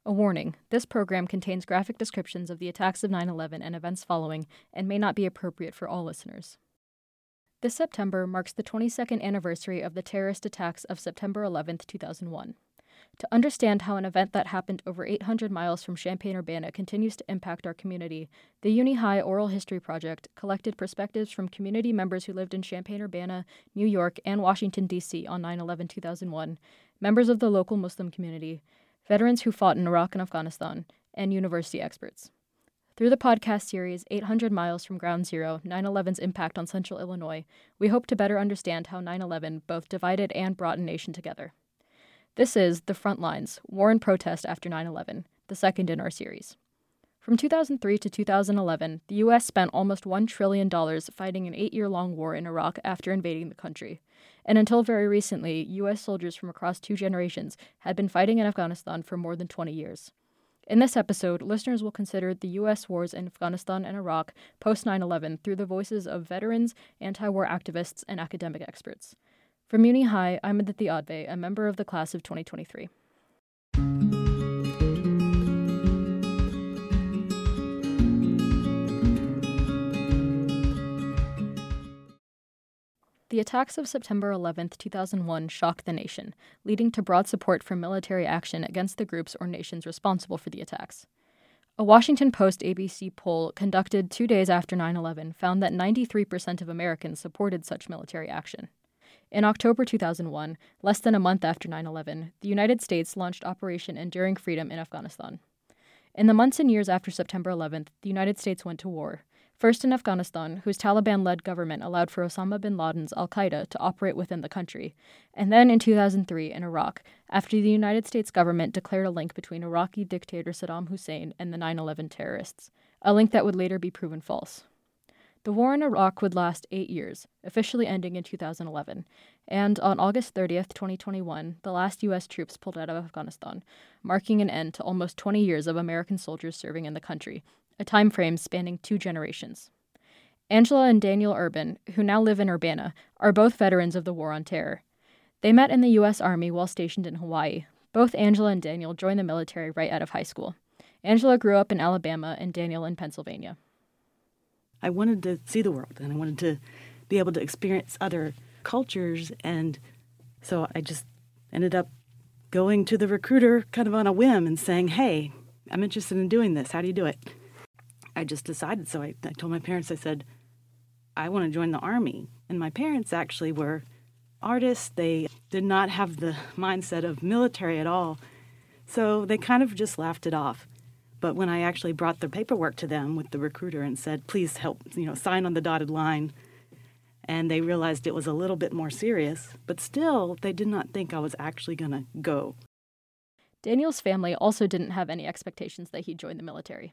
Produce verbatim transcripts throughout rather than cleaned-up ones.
A warning, this program contains graphic descriptions of the attacks of nine eleven and events following and may not be appropriate for all listeners. This September marks the twenty-second anniversary of the terrorist attacks of September eleventh, two thousand one. To understand how an event that happened over eight hundred miles from Champaign-Urbana continues to impact our community, the Uni High Oral History Project collected perspectives from community members who lived in Champaign-Urbana, New York, and Washington, D C on nine eleven two thousand one, members of the local Muslim community, veterans who fought in Iraq and Afghanistan, and university experts. Through the podcast series, eight hundred Miles from Ground Zero, nine eleven's Impact on Central Illinois, we hope to better understand how nine eleven both divided and brought a nation together. This is The Front Lines, War and Protest After nine eleven, the second in our series. From two thousand three to two thousand eleven, the U S spent almost one trillion dollars fighting an eight-year-long war in Iraq after invading the country. And until very recently, U S soldiers from across two generations had been fighting in Afghanistan for more than twenty years. In this episode, listeners will consider the U S wars in Afghanistan and Iraq post nine eleven through the voices of veterans, anti-war activists, and academic experts. From Uni High, I'm Aditi Adve, a member of the class of twenty twenty-three. The attacks of September eleventh, two thousand one shocked the nation, leading to broad support for military action against the groups or nations responsible for the attacks. A Washington Post-A B C poll conducted two days after nine eleven found that ninety-three percent of Americans supported such military action. In October two thousand one, less than a month after nine eleven, the United States launched Operation Enduring Freedom in Afghanistan. In the months and years after September eleventh, the United States went to war. First in Afghanistan, whose Taliban-led government allowed for Osama bin Laden's al-Qaeda to operate within the country, and then in two thousand three in Iraq, after the United States government declared a link between Iraqi dictator Saddam Hussein and the nine eleven terrorists, a link that would later be proven false. The war in Iraq would last eight years, officially ending in two thousand eleven, and on August thirtieth, twenty twenty-one, the last U S troops pulled out of Afghanistan, marking an end to almost twenty years of American soldiers serving in the country, a time frame spanning two generations. Angela and Daniel Urban, who now live in Urbana, are both veterans of the War on Terror. They met in the U S Army while stationed in Hawaii. Both Angela and Daniel joined the military right out of high school. Angela grew up in Alabama and Daniel in Pennsylvania. I wanted to see the world, and I wanted to be able to experience other cultures, and so I just ended up going to the recruiter kind of on a whim and saying, hey, I'm interested in doing this. How do you do it? I just decided. So I, I told my parents, I said, I want to join the Army. And my parents actually were artists. They did not have the mindset of military at all. So they kind of just laughed it off. But when I actually brought the paperwork to them with the recruiter and said, please help, you know, sign on the dotted line, and they realized it was a little bit more serious, but still they did not think I was actually going to go. Daniel's family also didn't have any expectations that he'd join the military.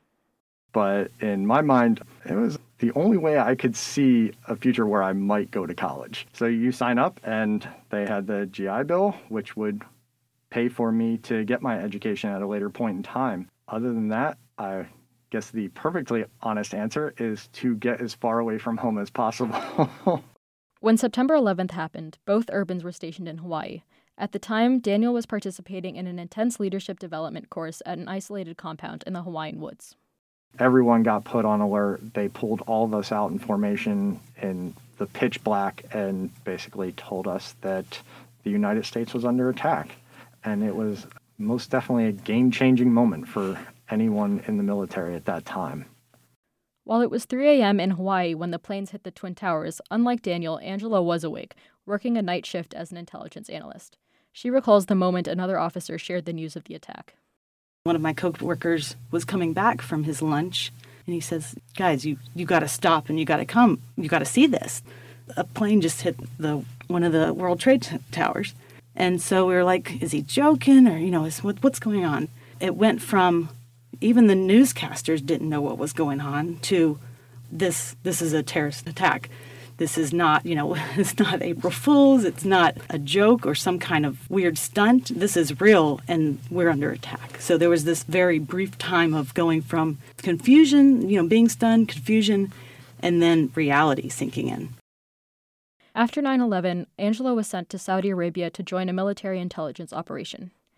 But in my mind, it was the only way I could see a future where I might go to college. So you sign up, and they had the G I Bill, which would pay for me to get my education at a later point in time. Other than that, I guess the perfectly honest answer is to get as far away from home as possible. When September eleventh happened, both Urbans were stationed in Hawaii. At the time, Daniel was participating in an intense leadership development course at an isolated compound in the Hawaiian woods. Everyone got put on alert. They pulled all of us out in formation in the pitch black and basically told us that the United States was under attack. And it was most definitely a game-changing moment for anyone in the military at that time. While it was three a.m. in Hawaii when the planes hit the Twin Towers, unlike Daniel, Angela was awake, working a night shift as an intelligence analyst. She recalls the moment another officer shared the news of the attack. One of my co-workers was coming back from his lunch, and he says, guys, you, you got to stop and you got to come. You got to see this. A plane just hit the one of the World Trade t- Towers. And so we were like, is he joking? Or, you know, is, what, what's going on? It went from even the newscasters didn't know what was going on to this, this is a terrorist attack. This is not, you know, it's not April Fool's. It's not a joke or some kind of weird stunt. This is real, and we're under attack. So there was this very brief time of going from confusion, you know, being stunned, confusion, and then reality sinking in. After nine eleven, Angela was sent to Saudi Arabia to join a military intelligence operation.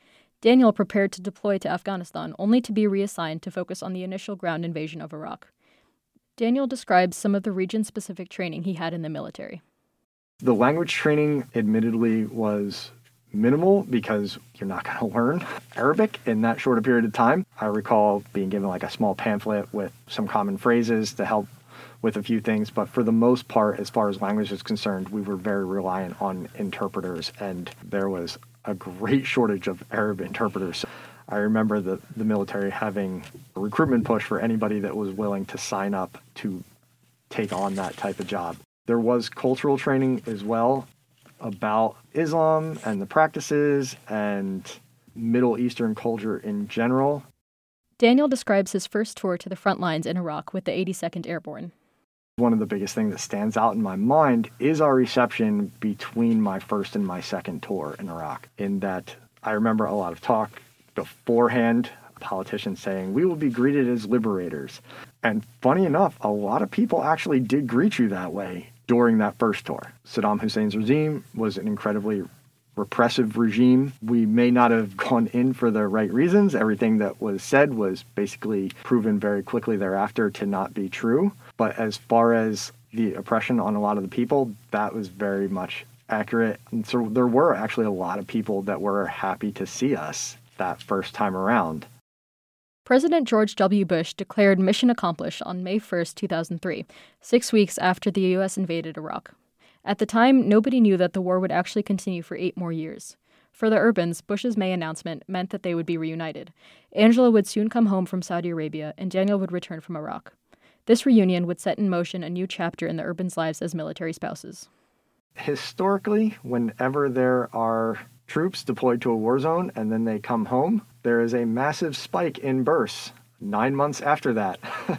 Daniel prepared to deploy to Afghanistan, only to be reassigned to focus on the initial ground invasion of Iraq. Daniel describes some of the region-specific training he had in the military. The language training, admittedly, was minimal because you're not going to learn Arabic in that short a period of time. I recall being given like a small pamphlet with some common phrases to help with a few things, but for the most part, as far as language is concerned, we were very reliant on interpreters, and there was a great shortage of Arab interpreters. I remember the, the military having a recruitment push for anybody that was willing to sign up to take on that type of job. There was cultural training as well about Islam and the practices and Middle Eastern culture in general. Daniel describes his first tour to the front lines in Iraq with the eighty-second Airborne. One of the biggest things that stands out in my mind is our reception between my first and my second tour in Iraq, in that I remember a lot of talk beforehand, politicians saying, we will be greeted as liberators. And funny enough, a lot of people actually did greet you that way during that first tour. Saddam Hussein's regime was an incredibly repressive regime. We may not have gone in for the right reasons. Everything that was said was basically proven very quickly thereafter to not be true. But as far as the oppression on a lot of the people, that was very much accurate. And so there were actually a lot of people that were happy to see us that first time around. President George W. Bush declared mission accomplished on May first, two thousand three, six weeks after the U S invaded Iraq. At the time, nobody knew that the war would actually continue for eight more years. For the Urbans, Bush's May announcement meant that they would be reunited. Angela would soon come home from Saudi Arabia, and Daniel would return from Iraq. This reunion would set in motion a new chapter in the Urbans' lives as military spouses. Historically, whenever there are troops deployed to a war zone and then they come home, there is a massive spike in births nine months after that.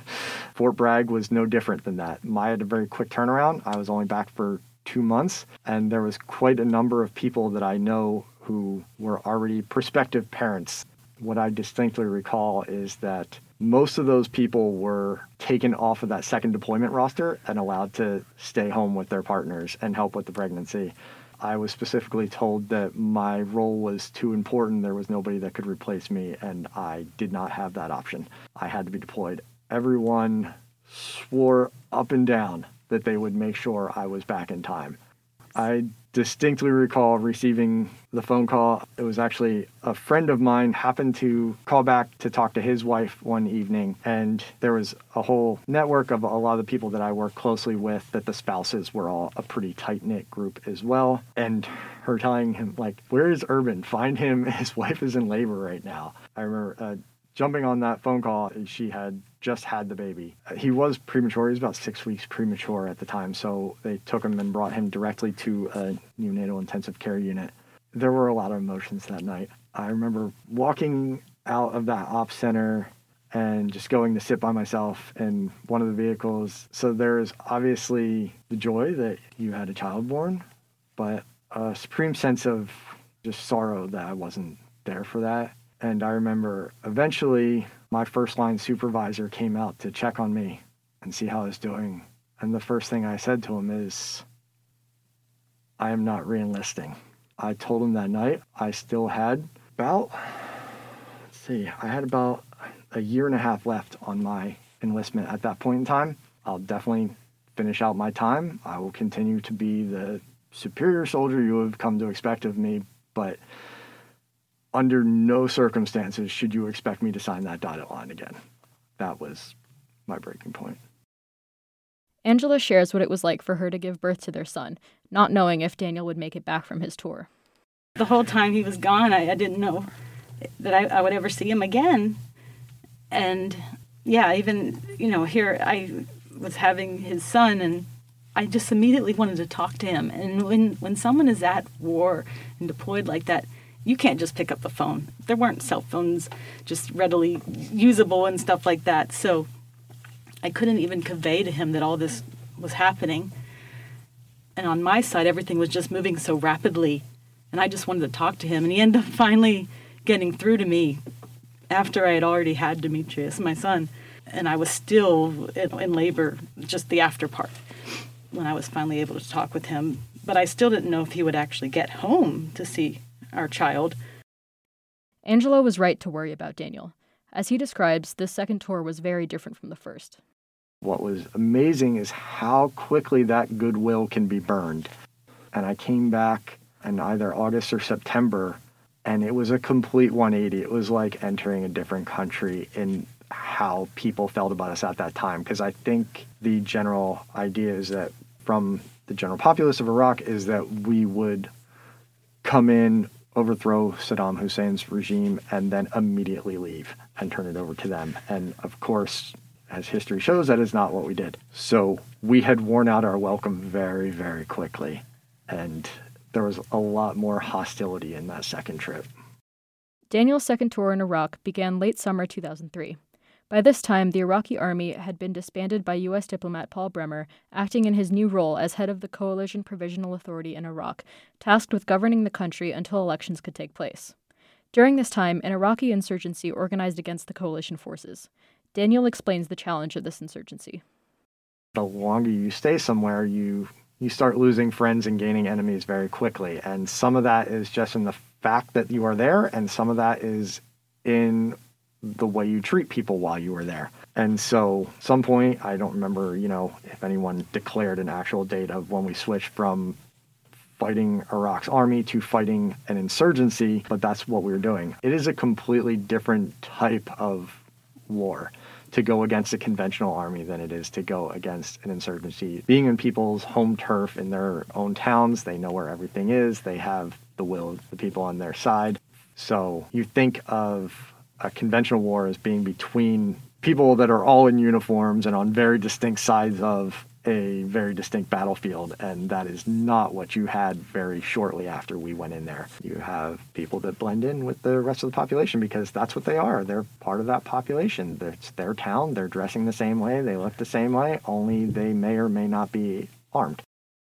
Fort Bragg was no different than that. I had a very quick turnaround. I was only back for two months, and there was quite a number of people that I know who were already prospective parents. What I distinctly recall is that most of those people were taken off of that second deployment roster and allowed to stay home with their partners and help with the pregnancy. I was specifically told that my role was too important. There was nobody that could replace me, and I did not have that option. I had to be deployed. Everyone swore up and down that they would make sure I was back in time. I distinctly recall receiving the phone call. It was actually a friend of mine happened to call back to talk to his wife one evening, and there was a whole network of a lot of the people that I work closely with, that the spouses were all a pretty tight-knit group as well. And her telling him, like, where is Urban? Find him. His wife is in labor right now. I remember uh, jumping on that phone call. She had just had the baby. He was premature. He was about six weeks premature at the time, so they took him and brought him directly to a neonatal intensive care unit. There were a lot of emotions that night. I remember walking out of that op center and just going to sit by myself in one of the vehicles. So there's obviously the joy that you had a child born, but a supreme sense of just sorrow that I wasn't there for that. And I remember eventually my first line supervisor came out to check on me and see how I was doing. And the first thing I said to him is, I am not re-enlisting. I told him that night I still had about, let's see, I had about a year and a half left on my enlistment at that point in time. I'll definitely finish out my time. I will continue to be the superior soldier you have come to expect of me, but under no circumstances should you expect me to sign that dotted line again. That was my breaking point. Angela shares what it was like for her to give birth to their son, not knowing if Daniel would make it back from his tour. The whole time he was gone, I, I didn't know that I, I would ever see him again. And yeah, even, you know, here I was having his son, and I just immediately wanted to talk to him. And when, when someone is at war and deployed like that, you can't just pick up the phone. There weren't cell phones just readily usable and stuff like that. So I couldn't even convey to him that all this was happening. And on my side, everything was just moving so rapidly. And I just wanted to talk to him. And he ended up finally getting through to me after I had already had Demetrius, my son. And I was still in, in labor, just the after part, when I was finally able to talk with him. But I still didn't know if he would actually get home to see our child. Angelo was right to worry about Daniel. As he describes, this second tour was very different from the first. What was amazing is how quickly that goodwill can be burned. And I came back in either August or September, and it was a complete one eighty. It was like entering a different country in how people felt about us at that time. Because I think the general idea is that from the general populace of Iraq is that we would come in, overthrow Saddam Hussein's regime, and then immediately leave and turn it over to them. And of course, as history shows, that is not what we did. So we had worn out our welcome very, very quickly. And there was a lot more hostility in that second trip. Daniel's second tour in Iraq began late summer two thousand three. By this time, the Iraqi army had been disbanded by U S diplomat Paul Bremer, acting in his new role as head of the Coalition Provisional Authority in Iraq, tasked with governing the country until elections could take place. During this time, an Iraqi insurgency organized against the coalition forces. Daniel explains the challenge of this insurgency. The longer you stay somewhere, you you start losing friends and gaining enemies very quickly. And some of that is just in the fact that you are there, and some of that is in the way you treat people while you were there. And so some point, I don't remember, you know, if anyone declared an actual date of when we switched from fighting Iraq's army to fighting an insurgency, but that's what we were doing. It is a completely different type of war to go against a conventional army than it is to go against an insurgency. Being in people's home turf in their own towns, they know where everything is, they have the will of the people on their side. So you think of a conventional war as being between people that are all in uniforms and on very distinct sides of a very distinct battlefield, and that is not what you had very shortly after we went in there. You have people that blend in with the rest of the population because that's what they are. They're part of that population. It's their town. They're dressing the same way. They look the same way, only they may or may not be armed.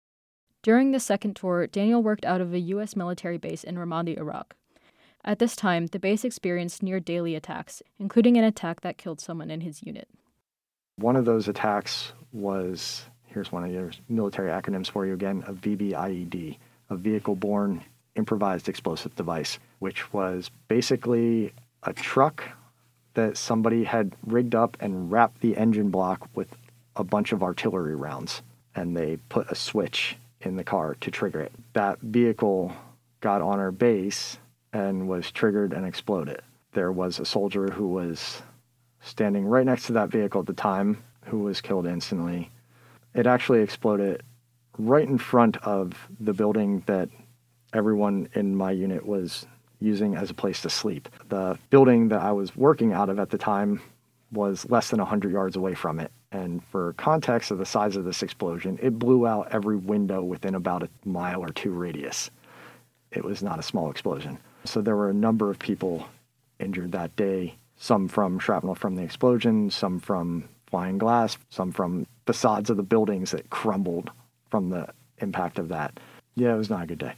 During the second tour, Daniel worked out of a U S military base in Ramadi, Iraq. At this time, the base experienced near-daily attacks, including an attack that killed someone in his unit. One of those attacks was, here's one of your military acronyms for you again, a V B I E D, a vehicle-borne improvised explosive device, which was basically a truck that somebody had rigged up and wrapped the engine block with a bunch of artillery rounds, and they put a switch in the car to trigger it. That vehicle got on our base and was triggered and exploded. There was a soldier who was standing right next to that vehicle at the time who was killed instantly. It actually exploded right in front of the building that everyone in my unit was using as a place to sleep. The building that I was working out of at the time was less than one hundred yards away from it. And for context of the size of this explosion, it blew out every window within about a mile or two radius. It was not a small explosion. So there were a number of people injured that day, some from shrapnel from the explosion, some from flying glass, some from facades of the buildings that crumbled from the impact of that. Yeah, it was not a good day.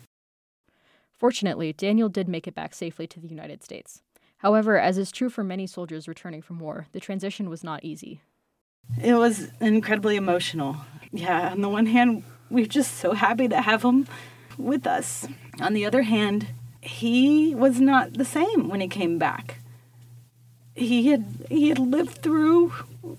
Fortunately, Daniel did make it back safely to the United States. However, as is true for many soldiers returning from war, the transition was not easy. It was incredibly emotional. Yeah, on the one hand, we're just so happy to have him with us. On the other hand, he was not the same when he came back. He had he had lived through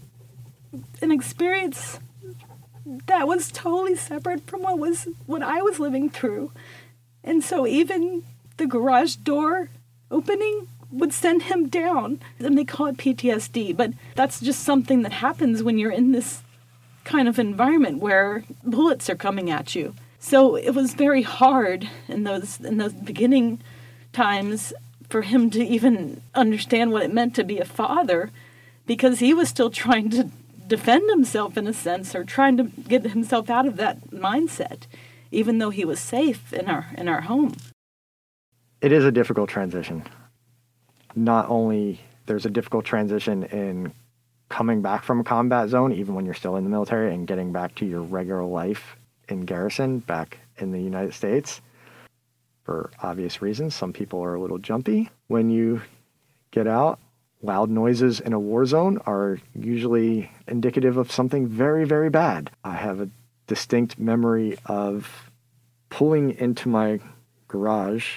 an experience that was totally separate from what was what I was living through. And so even the garage door opening would send him down. And they call it P T S D, but that's just something that happens when you're in this kind of environment where bullets are coming at you. So it was very hard in those in those beginning times for him to even understand what it meant to be a father, because he was still trying to defend himself in a sense, or trying to get himself out of that mindset, even though he was safe in our in our home. It is a difficult transition. Not only there's a difficult transition in coming back from a combat zone, even when you're still in the military, and getting back to your regular life in garrison back in the United States. For obvious reasons, some people are a little jumpy when you get out. Loud noises in a war zone are usually indicative of something very, very bad. I have a distinct memory of pulling into my garage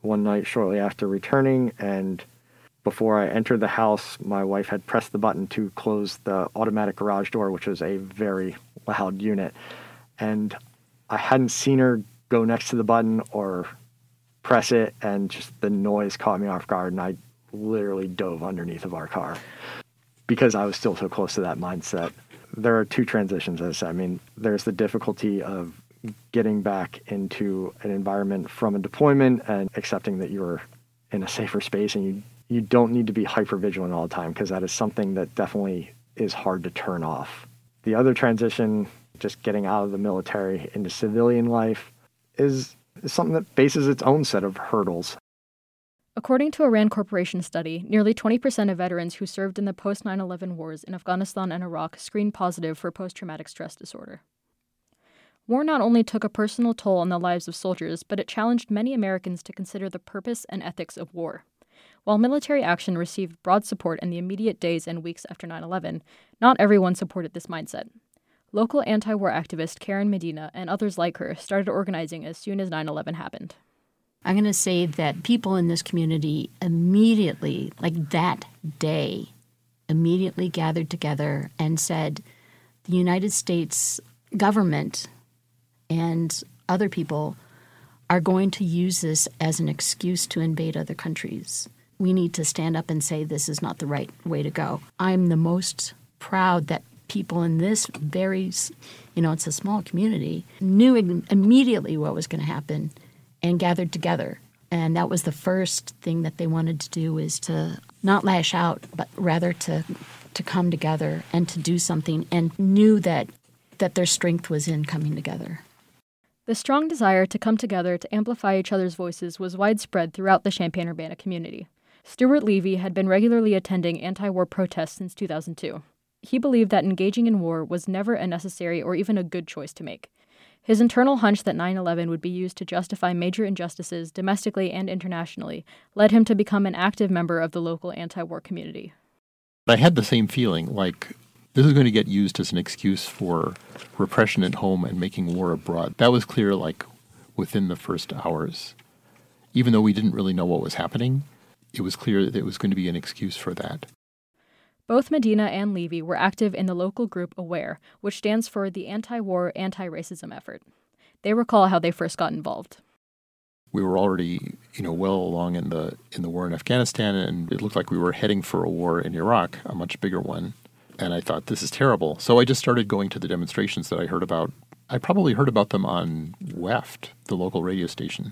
one night shortly after returning, and before I entered the house, my wife had pressed the button to close the automatic garage door, which was a very loud unit. And I hadn't seen her go next to the button or press it, and just the noise caught me off guard, and I literally dove underneath of our car because I was still so close to that mindset. There are two transitions, as I said. I mean, there's the difficulty of getting back into an environment from a deployment and accepting that you're in a safer space, and you you don't need to be hyper vigilant all the time, because that is something that definitely is hard to turn off. The other transition, just getting out of the military into civilian life, is, is something that faces its own set of hurdles. According to a RAND Corporation study, nearly twenty percent of veterans who served in the post nine eleven wars in Afghanistan and Iraq screened positive for post-traumatic stress disorder. War not only took a personal toll on the lives of soldiers, but it challenged many Americans to consider the purpose and ethics of war. While military action received broad support in the immediate days and weeks after nine eleven, not everyone supported this mindset. Local anti-war activist Karen Medina and others like her started organizing as soon as nine eleven happened. I'm going to say that people in this community immediately, like that day, immediately gathered together and said, the United States government and other people are going to use this as an excuse to invade other countries. We need to stand up and say this is not the right way to go. I'm the most proud that people in this very, you know, it's a small community, knew immediately what was going to happen and gathered together. And that was the first thing that they wanted to do, is to not lash out, but rather to to come together and to do something, and knew that that their strength was in coming together. The strong desire to come together to amplify each other's voices was widespread throughout the Champaign-Urbana community. Stuart Levy had been regularly attending anti-war protests since two thousand two. He believed that engaging in war was never a necessary or even a good choice to make. His internal hunch that nine eleven would be used to justify major injustices domestically and internationally led him to become an active member of the local anti-war community. I had the same feeling, like this is going to get used as an excuse for repression at home and making war abroad. That was clear, like, within the first hours. Even though we didn't really know what was happening, it was clear that it was going to be an excuse for that. Both Medina and Levy were active in the local group AWARE, which stands for the Anti-War, Anti-Racism Effort. They recall how they first got involved. We were already, you know, well along in the in the war in Afghanistan, and it looked like we were heading for a war in Iraq, a much bigger one. And I thought, this is terrible. So I just started going to the demonstrations that I heard about. I probably heard about them on W E F T, the local radio station.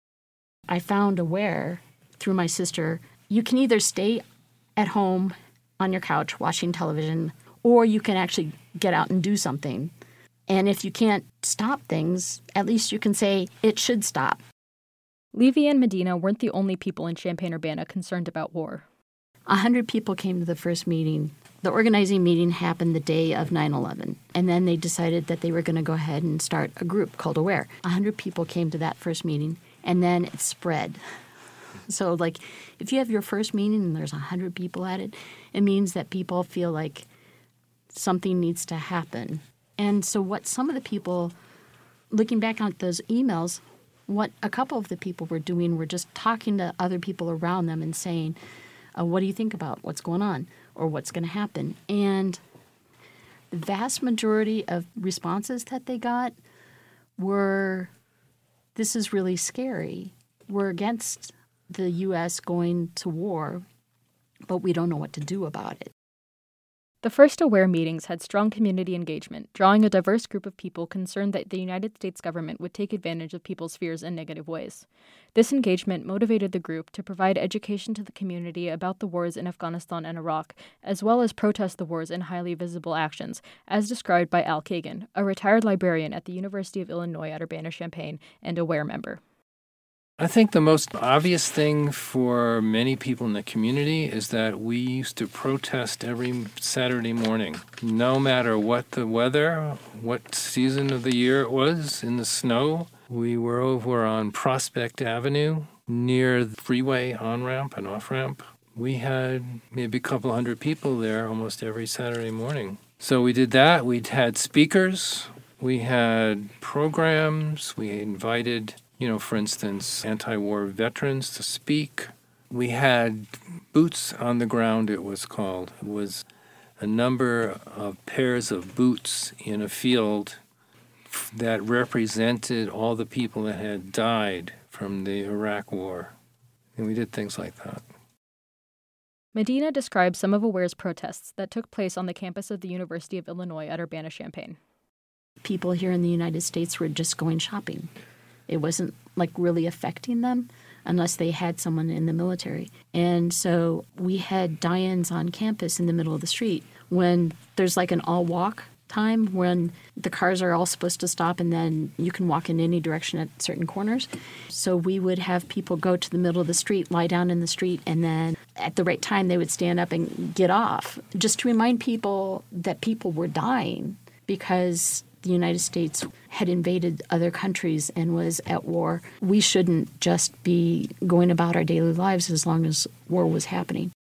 I found AWARE through my sister. You can either stay at home on your couch watching television, or you can actually get out and do something. And if you can't stop things, at least you can say it should stop. Levy and Medina weren't the only people in Champaign-Urbana concerned about war. A hundred people came to the first meeting. The organizing meeting happened the day of nine eleven, and then they decided that they were going to go ahead and start a group called AWARE. A hundred people came to that first meeting, and then it spread. So, like, if you have your first meeting and there's a hundred people at it, it means that people feel like something needs to happen. And so what some of the people, looking back on those emails, what a couple of the people were doing were just talking to other people around them and saying, uh, what do you think about what's going on or what's going to happen? And the vast majority of responses that they got were, this is really scary. We're against the U S going to war, but we don't know what to do about it. The first AWARE meetings had strong community engagement, drawing a diverse group of people concerned that the United States government would take advantage of people's fears in negative ways. This engagement motivated the group to provide education to the community about the wars in Afghanistan and Iraq, as well as protest the wars in highly visible actions, as described by Al Kagan, a retired librarian at the University of Illinois at Urbana-Champaign and AWARE member. I think the most obvious thing for many people in the community is that we used to protest every Saturday morning, no matter what the weather, what season of the year it was, in the snow. We were over on Prospect Avenue near the freeway on-ramp and off-ramp. We had maybe a couple hundred people there almost every Saturday morning. So we did that. We had speakers. We had programs. We invited you know, for instance, anti-war veterans to speak. We had boots on the ground, it was called. It was a number of pairs of boots in a field that represented all the people that had died from the Iraq War. And we did things like that. Medina describes some of AWARE's protests that took place on the campus of the University of Illinois at Urbana-Champaign. People here in the United States were just going shopping. It wasn't like really affecting them unless they had someone in the military. And so we had die-ins on campus in the middle of the street when there's like an all-walk time when the cars are all supposed to stop and then you can walk in any direction at certain corners. So we would have people go to the middle of the street, lie down in the street, and then at the right time they would stand up and get off, just to remind people that people were dying because the United States had invaded other countries and was at war. We shouldn't just be going about our daily lives as long as war was happening.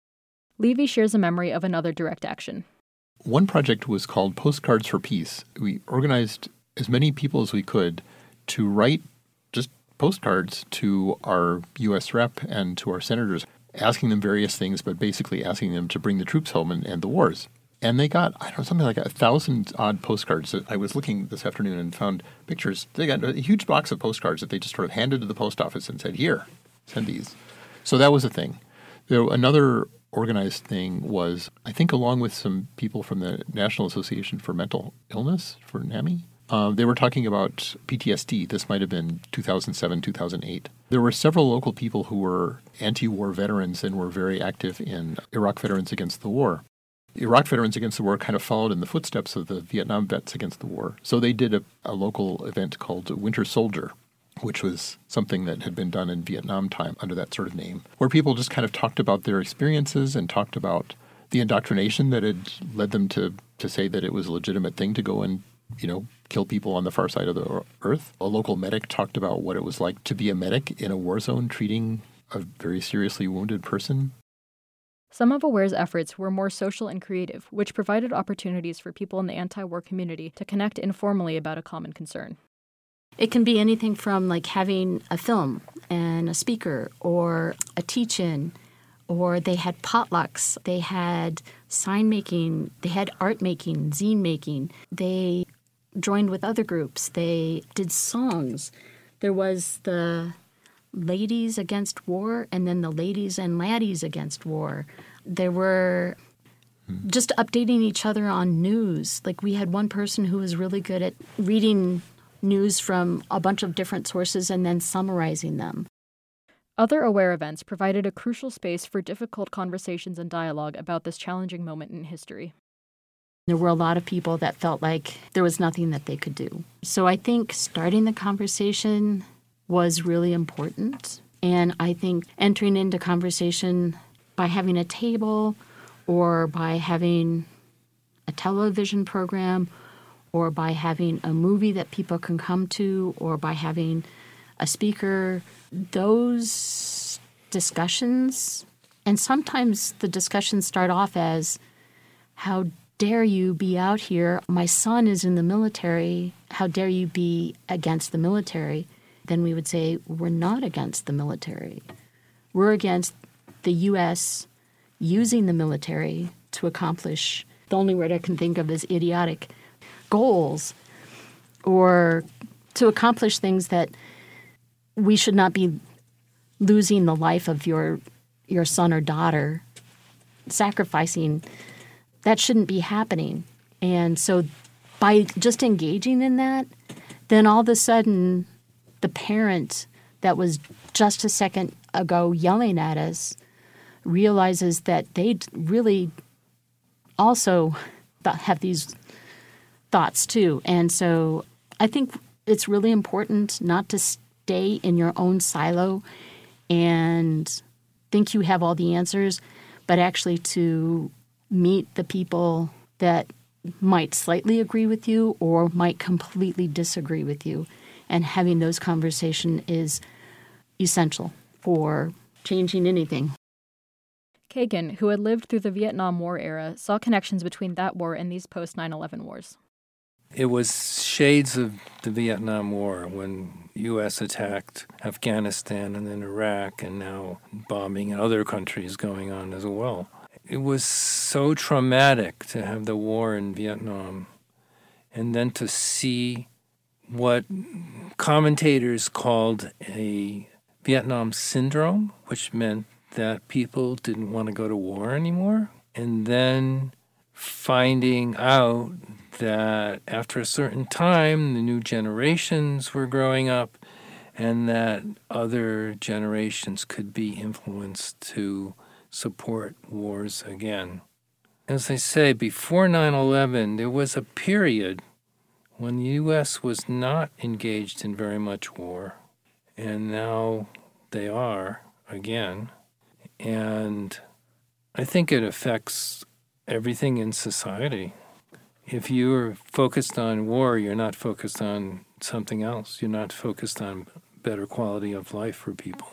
Levy shares a memory of another direct action. One project was called Postcards for Peace. We organized as many people as we could to write just postcards to our U S rep and to our senators, asking them various things, but basically asking them to bring the troops home and end the wars. And they got, I don't know, something like a thousand odd postcards. I was looking this afternoon and found pictures. They got a huge box of postcards that they just sort of handed to the post office and said, here, send these. So that was a thing. There, another organized thing was, I think along with some people from the National Association for Mental Illness, for NAMI, uh, they were talking about P T S D. This might have been two thousand seven, two thousand eight. There were several local people who were anti-war veterans and were very active in Iraq Veterans Against the War. Iraq Veterans Against the War kind of followed in the footsteps of the Vietnam Vets Against the War. So they did a, a local event called Winter Soldier, which was something that had been done in Vietnam time under that sort of name, where people just kind of talked about their experiences and talked about the indoctrination that had led them to, to say that it was a legitimate thing to go and, you know, kill people on the far side of the earth. A local medic talked about what it was like to be a medic in a war zone treating a very seriously wounded person. Some of AWARE's efforts were more social and creative, which provided opportunities for people in the anti-war community to connect informally about a common concern. It can be anything from like having a film and a speaker or a teach-in, or they had potlucks, they had sign making, they had art making, zine making. They joined with other groups. They did songs. There was the Ladies Against War and then the Ladies and Laddies Against War. There were just updating each other on news. Like we had one person who was really good at reading news from a bunch of different sources and then summarizing them. Other AWARE events provided a crucial space for difficult conversations and dialogue about this challenging moment in history. There were a lot of people that felt like there was nothing that they could do. So I think starting the conversation was really important. And I think entering into conversation by having a table or by having a television program or by having a movie that people can come to, or by having a speaker, those discussions, and sometimes the discussions start off as, how dare you be out here? My son is in the military. How dare you be against the military? Then we would say, we're not against the military. We're against the U S using the military to accomplish, the only word I can think of is idiotic, goals, or to accomplish things that we should not be losing the life of your your son or daughter, sacrificing. That shouldn't be happening. And so by just engaging in that, then all of a sudden the parent that was just a second ago yelling at us realizes that they really also have these thoughts too. And so I think it's really important not to stay in your own silo and think you have all the answers, but actually to meet the people that might slightly agree with you or might completely disagree with you. And having those conversations is essential for changing anything. Kagan, who had lived through the Vietnam War era, saw connections between that war and these post nine eleven wars. It was shades of the Vietnam War when U S attacked Afghanistan and then Iraq, and now bombing in other countries going on as well. It was so traumatic to have the war in Vietnam, and then to see what commentators called a Vietnam syndrome, which meant that people didn't want to go to war anymore, and then finding out that after a certain time, the new generations were growing up, and that other generations could be influenced to support wars again. As I say, before nine eleven, there was a period when the U S was not engaged in very much war, and now they are again. And I think it affects everything in society. If you're focused on war, you're not focused on something else. You're not focused on better quality of life for people.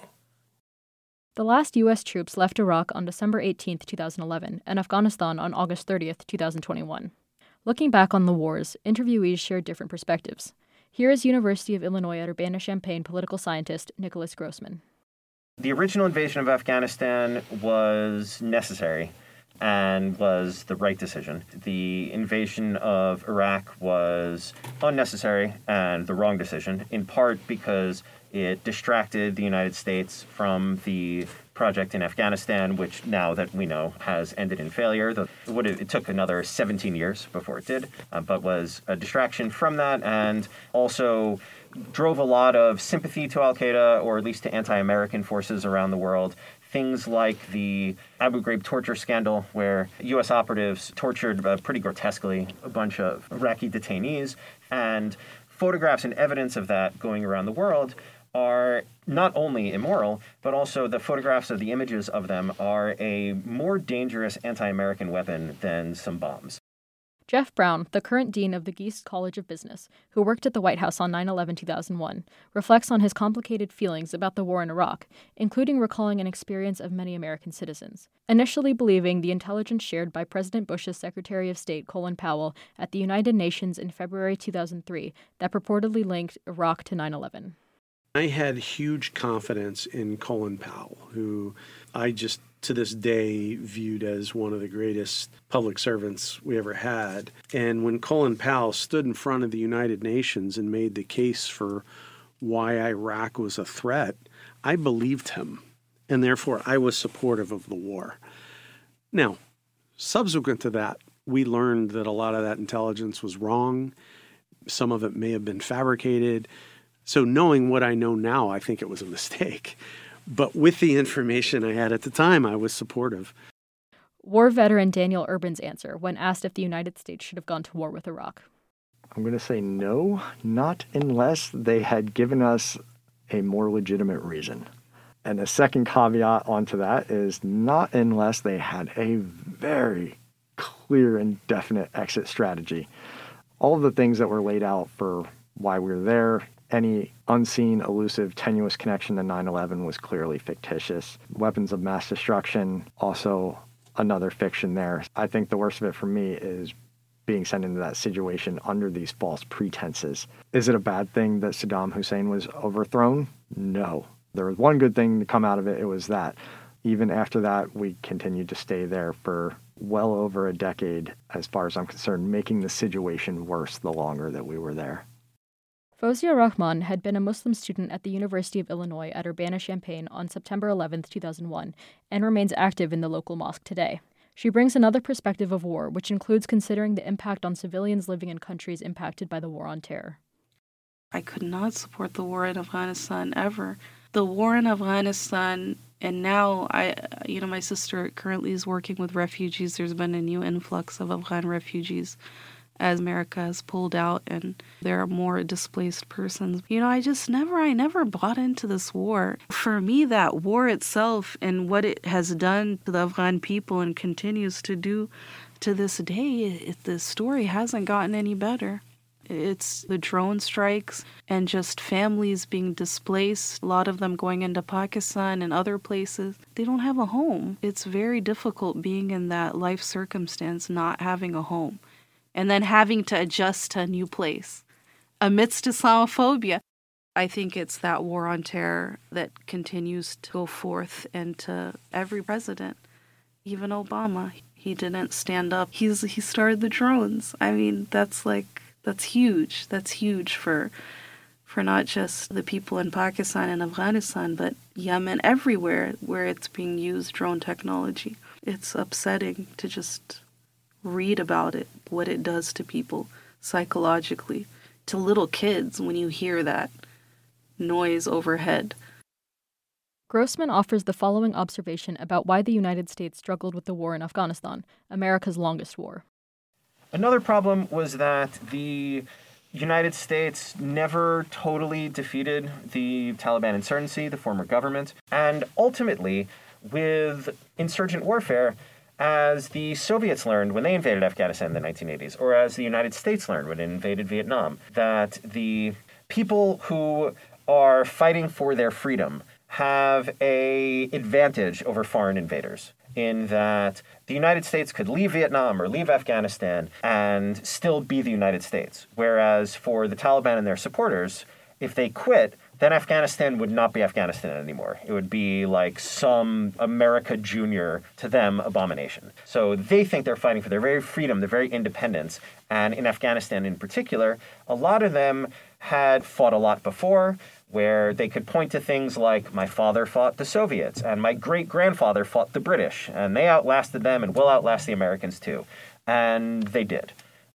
The last U S troops left Iraq on December eighteenth, twenty eleven, and Afghanistan on August thirtieth, twenty twenty-one. Looking back on the wars, interviewees shared different perspectives. Here is University of Illinois at Urbana-Champaign political scientist Nicholas Grossman. The original invasion of Afghanistan was necessary and was the right decision. The invasion of Iraq was unnecessary and the wrong decision, in part because it distracted the United States from the project in Afghanistan, which now that we know has ended in failure. The, it, would have, it took another seventeen years before it did, uh, but was a distraction from that, and also drove a lot of sympathy to al-Qaeda, or at least to anti-American forces around the world. Things like the Abu Ghraib torture scandal, where U S operatives tortured uh, pretty grotesquely a bunch of Iraqi detainees, and photographs and evidence of that going around the world are not only immoral, but also the photographs of the images of them are a more dangerous anti-American weapon than some bombs. Jeff Brown, the current dean of the Geist College of Business, who worked at the White House on nine eleven two thousand one, reflects on his complicated feelings about the war in Iraq, including recalling an experience of many American citizens, initially believing the intelligence shared by President Bush's Secretary of State Colin Powell at the United Nations in February two thousand three that purportedly linked Iraq to nine eleven. I had huge confidence in Colin Powell, who I just to this day viewed as one of the greatest public servants we ever had. And when Colin Powell stood in front of the United Nations and made the case for why Iraq was a threat, I believed him, and therefore I was supportive of the war. Now, subsequent to that, we learned that a lot of that intelligence was wrong. Some of it may have been fabricated. So knowing what I know now, I think it was a mistake. But with the information I had at the time, I was supportive. War veteran Daniel Urban's answer when asked if the United States should have gone to war with Iraq. I'm going to say no, not unless they had given us a more legitimate reason. And a second caveat onto that is not unless they had a very clear and definite exit strategy. All of the things that were laid out for why we were there, any unseen, elusive, tenuous connection to nine eleven was clearly fictitious. Weapons of mass destruction, also another fiction there. I think the worst of it for me is being sent into that situation under these false pretenses. Is it a bad thing that Saddam Hussein was overthrown? No. There was one good thing to come out of it. It was that. Even after that, we continued to stay there for well over a decade, as far as I'm concerned, making the situation worse the longer that we were there. Fozia Rahman had been a Muslim student at the University of Illinois at Urbana-Champaign on September eleventh, two thousand one, and remains active in the local mosque today. She brings another perspective of war, which includes considering the impact on civilians living in countries impacted by the war on terror. I could not support the war in Afghanistan ever. The war in Afghanistan, and now I, you know, my sister currently is working with refugees. There's been a new influx of Afghan refugees as America has pulled out and there are more displaced persons. You know, I just never, I never bought into this war. For me, that war itself and what it has done to the Afghan people and continues to do to this day, it, the story hasn't gotten any better. It's the drone strikes and just families being displaced, a lot of them going into Pakistan and other places. They don't have a home. It's very difficult being in that life circumstance, not having a home. and then having to adjust to a new place amidst Islamophobia. I think it's that war on terror that continues to go forth into every president. Even Obama, he didn't stand up. He's he started the drones. I mean, that's like that's huge. That's huge for for not just the people in Pakistan and Afghanistan, but Yemen, everywhere where it's being used, drone technology. It's upsetting to just read about it, what it does to people psychologically, to little kids when you hear that noise overhead. Grossman offers the following observation about why the United States struggled with the war in Afghanistan, America's longest war. Another problem was that the United States never totally defeated the Taliban insurgency, the former government, and ultimately, with insurgent warfare, as the Soviets learned when they invaded Afghanistan in the nineteen eighties, or as the United States learned when it invaded Vietnam, that the people who are fighting for their freedom have a advantage over foreign invaders, in that the United States could leave Vietnam or leave Afghanistan and still be the United States. Whereas for the Taliban and their supporters, if they quit, then Afghanistan would not be Afghanistan anymore. It would be like some America Junior, to them, abomination. So they think they're fighting for their very freedom, their very independence. And in Afghanistan in particular, a lot of them had fought a lot before, where they could point to things like, my father fought the Soviets, and my great-grandfather fought the British, and they outlasted them and will outlast the Americans too. And they did.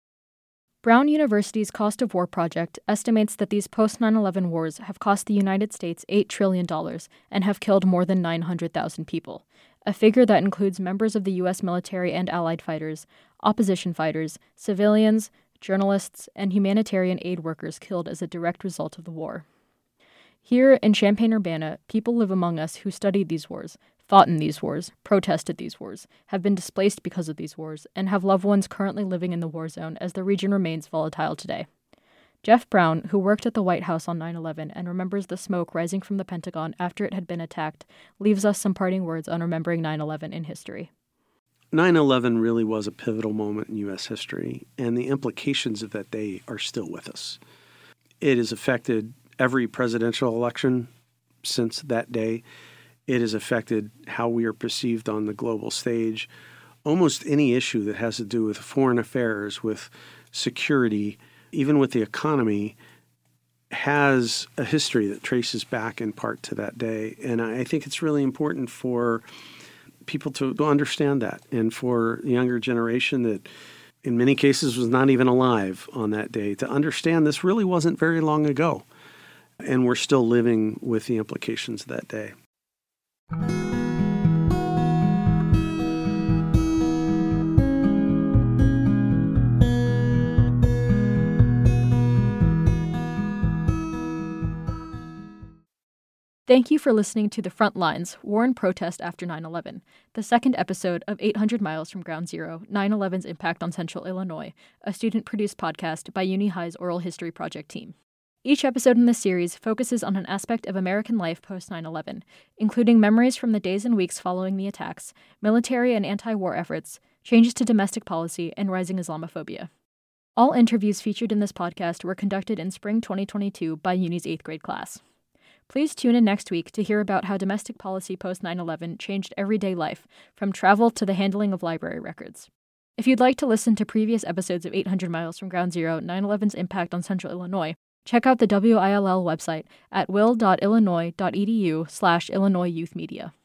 Brown University's Cost of War project estimates that these post nine eleven wars have cost the United States eight trillion dollars and have killed more than nine hundred thousand people, a figure that includes members of the U S military and allied fighters, opposition fighters, civilians, journalists, and humanitarian aid workers killed as a direct result of the war. Here in Champaign-Urbana, people live among us who studied these wars, fought in these wars, protested these wars, have been displaced because of these wars, and have loved ones currently living in the war zone as the region remains volatile today. Jeff Brown, who worked at the White House on nine eleven and remembers the smoke rising from the Pentagon after it had been attacked, leaves us some parting words on remembering nine eleven in history. nine eleven really was a pivotal moment in U S history, and the implications of that day are still with us. It has affected every presidential election since that day. It has affected how we are perceived on the global stage. Almost any issue that has to do with foreign affairs, with security, even with the economy, has a history that traces back in part to that day. And I think it's really important for people to, to understand that, and for the younger generation that in many cases was not even alive on that day, to understand this really wasn't very long ago. And we're still living with the implications of that day. Thank you for listening to The Front Lines, War and Protest After nine eleven, the second episode of eight hundred Miles from Ground Zero, nine eleven's Impact on Central Illinois, a student-produced podcast by Uni High's Oral History Project team. Each episode in this series focuses on an aspect of American life post nine eleven, including memories from the days and weeks following the attacks, military and anti-war efforts, changes to domestic policy, and rising Islamophobia. All interviews featured in this podcast were conducted in spring twenty twenty-two by Uni's eighth grade class. Please tune in next week to hear about how domestic policy post nine eleven changed everyday life, from travel to the handling of library records. If you'd like to listen to previous episodes of eight hundred Miles from Ground Zero, nine eleven's Impact on Central Illinois, check out the W I L L website at will dot illinois dot e d u slash Illinois Youth Media.